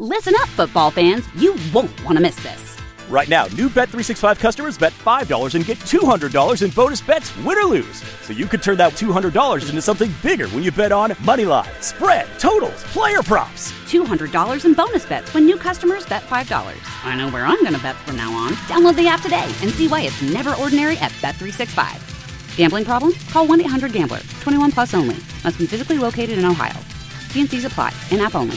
Listen up, football fans. You won't want to miss this. Right now, new Bet365 customers bet $5 and get $200 in bonus bets, win or lose. So you could turn that $200 into something bigger when you bet on moneyline, spread, totals, player props. $200 in bonus bets when new customers bet $5. I know where I'm going to bet from now on. Download the app today and see why it's never ordinary at Bet365. Gambling problem? Call 1-800-GAMBLER. 21 plus only. Must be physically located in Ohio. T&Cs apply. In-app only.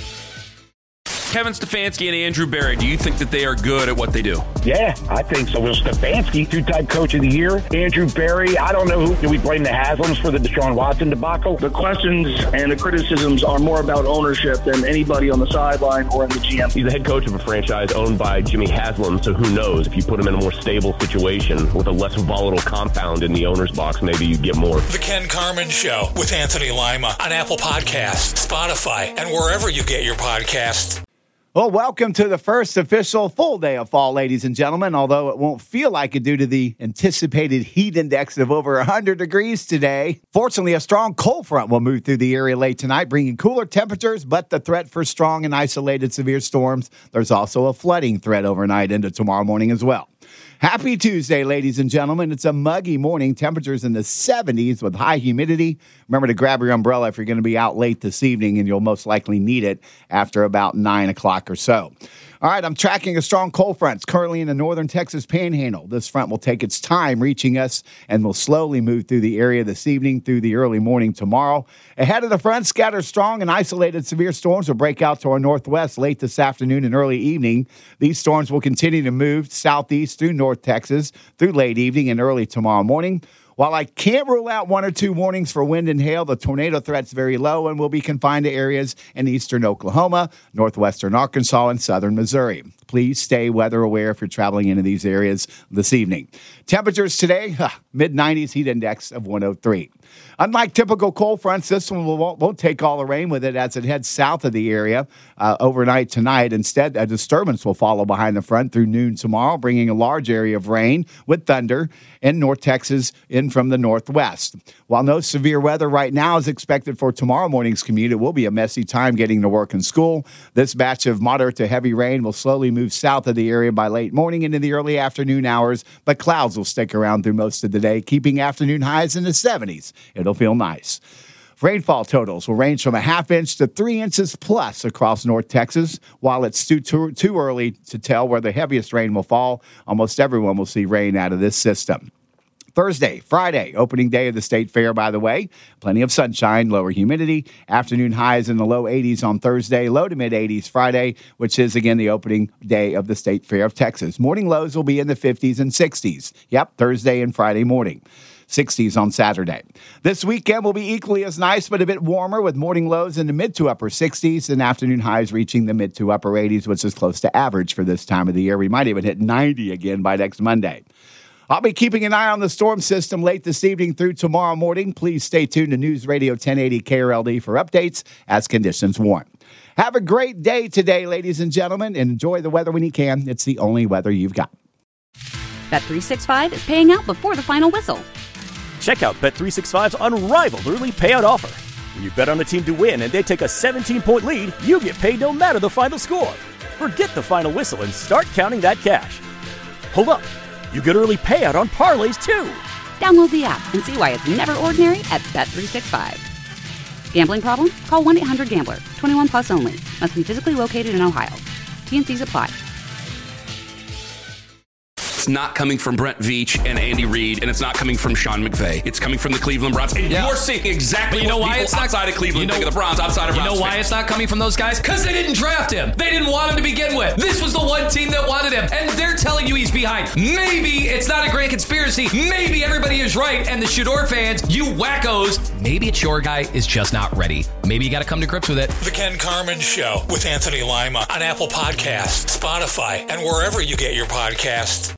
Kevin Stefanski and Andrew Berry, do you think that they are good at what they do? Yeah, I think so. Well, Stefanski, two-time coach of the year. Andrew Berry, I don't know who. Do we blame the Haslams for the Deshaun Watson debacle? The questions and the criticisms are more about ownership than anybody on the sideline or in the GM. He's the head coach of a franchise owned by Jimmy Haslam, so who knows? If you put him in a more stable situation with a less volatile compound in the owner's box, maybe you get more. The Ken Carman Show with Anthony Lima on Apple Podcasts, Spotify, and wherever you get your podcasts. Well, welcome to the first official full day of fall, ladies and gentlemen, although it won't feel like it due to the anticipated heat index of over 100 degrees today. Fortunately, a strong cold front will move through the area late tonight, bringing cooler temperatures, but the threat for strong and isolated severe storms. There's also a flooding threat overnight into tomorrow morning as well. Happy Tuesday, ladies and gentlemen. It's a muggy morning. Temperatures in the 70s with high humidity. Remember to grab your umbrella if you're going to be out late this evening, and you'll most likely need it after about 9 o'clock or so. All right, I'm tracking a strong cold front. It's currently in the northern Texas Panhandle. This front will take its time reaching us and will slowly move through the area this evening through the early morning tomorrow. Ahead of the front, scattered strong and isolated severe storms will break out to our northwest late this afternoon and early evening. These storms will continue to move southeast through North Texas through late evening and early tomorrow morning. While I can't rule out one or two warnings for wind and hail, the tornado threat's very low and will be confined to areas in eastern Oklahoma, northwestern Arkansas, and southern Missouri. Please stay weather aware if you're traveling into these areas this evening. Temperatures today, mid-90s, heat index of 103. Unlike typical cold fronts, this one won't take all the rain with it as it heads south of the area overnight tonight. Instead, a disturbance will follow behind the front through noon tomorrow, bringing a large area of rain with thunder in North Texas in from the northwest. While no severe weather right now is expected for tomorrow morning's commute, it will be a messy time getting to work and school. This batch of moderate to heavy rain will slowly move south of the area by late morning into the early afternoon hours, but clouds will stick around through most of the day, keeping afternoon highs in the 70s. It'll feel nice. Rainfall totals will range from a half inch to 3 inches plus across North Texas. While it's too early to tell where the heaviest rain will fall, almost everyone will see rain out of this system. Thursday, Friday, opening day of the State Fair, by the way. Plenty of sunshine, lower humidity. Afternoon highs in the low 80s on Thursday, low to mid 80s Friday, which is, again, the opening day of the State Fair of Texas. Morning lows will be in the 50s and 60s. Yep, Thursday and Friday morning. 60s on Saturday. This weekend will be equally as nice, but a bit warmer with morning lows in the mid to upper 60s and afternoon highs reaching the mid to upper 80s, which is close to average for this time of the year. We might even hit 90 again by next Monday. I'll be keeping an eye on the storm system late this evening through tomorrow morning. Please stay tuned to News Radio 1080 KRLD for updates as conditions warrant. Have a great day today, ladies and gentlemen, and enjoy the weather when you can. It's the only weather you've got. Bet365 is paying out before the final whistle. Check out Bet365's unrivaled early payout offer. When you bet on a team to win and they take a 17-point lead, you get paid no matter the final score. Forget the final whistle and start counting that cash. Hold up. You get early payout on parlays, too. Download the app and see why it's never ordinary at Bet365. Gambling problem? Call 1-800-GAMBLER. 21 plus only. Must be physically located in Ohio. T&Cs apply. It's not coming from Brent Veach and Andy Reid, and it's not coming from Sean McVay. It's coming from the Cleveland Browns. And you're seeing exactly what people outside of Cleveland think of the Browns, outside of Browns. You know why it's not coming from those guys? Because they didn't draft him. They didn't want him to begin with. This was the one team that wanted him, and they're telling you he's behind. Maybe it's not a grand conspiracy. Maybe everybody is right, and the Shador fans, you wackos, maybe it's your guy is just not ready. Maybe you got to come to grips with it. The Ken Carman Show with Anthony Lima on Apple Podcasts, Spotify, and wherever you get your podcasts.